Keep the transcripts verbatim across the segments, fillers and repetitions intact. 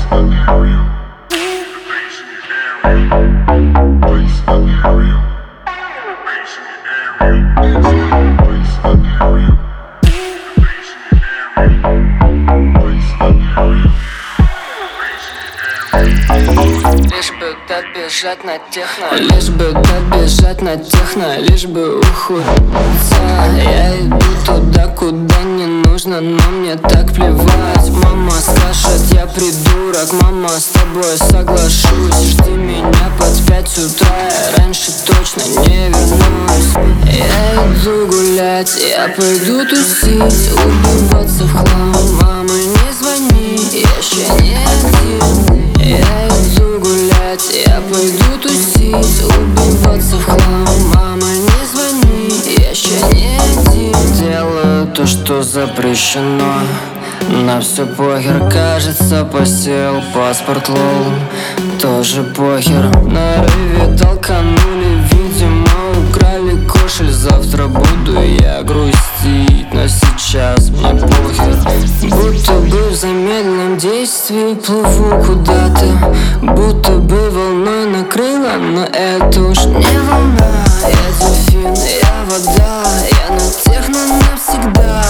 Лишь бы добежать на техно, лишь бы добежать на техно, лишь бы ухудиться. Я иду туда, куда не нужно, но мне так плевать. Мама скажет, я придурок, мама, с тобой соглашусь. Жди меня под пять утра, я раньше точно не вернусь. Я иду гулять, я пойду тусить, убиваться в хлам. Мама, не звони, я еще не один. Я иду гулять, я пойду тусить, убиваться в хлам. Мама, не звони, я еще не один. Делаю то, что запрещено, на все похер, кажется, посел паспорт лол. Тоже похер, на рыве толканули, видимо, украли кошель. Завтра буду я грустить, но сейчас мне похер. Будто бы в замедленном действии плыву куда-то, будто бы волной накрыла, но это уж не волна. Я дельфин, я вода, я на техно навсегда.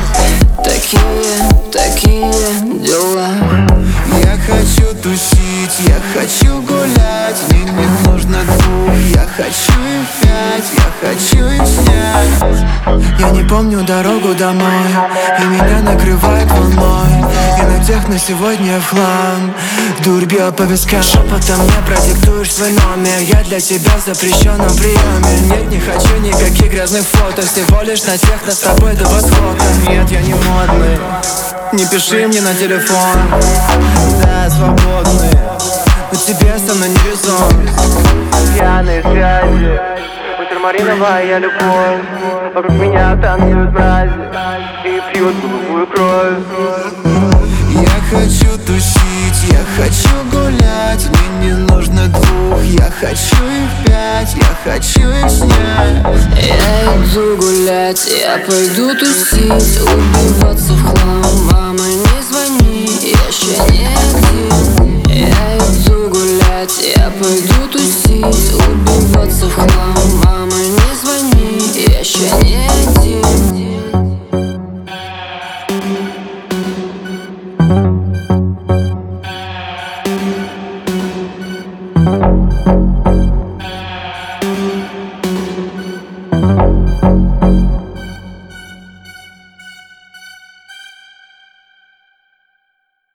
Такие, такие дела. Я хочу тусить, я хочу гулять, мне не нужно двух, я хочу их пять, я хочу их снять. Я не помню дорогу домой, и меня накрывает волной. И на техно сегодня в хлам, дурь бьет по вискам. Шепотом мне продиктуешь свой номер, я для тебя в запрещенном приеме. Нет, не хочу никаких грязных фото, всего лишь на техно с тобой до восхода. Нет, я не модный, не пиши мне на телефон. Да, свободный, но тебе со мной не резон. Пьяные связи, ультрамариновая любовь. Вокруг меня танцуют мрази и пьют голубую кровь. Я хочу тусить, я хочу гулять, мне не нужно двух, я хочу их пять, я хочу их снять. Я иду гулять, я пойду тусить, убиваться в хлам.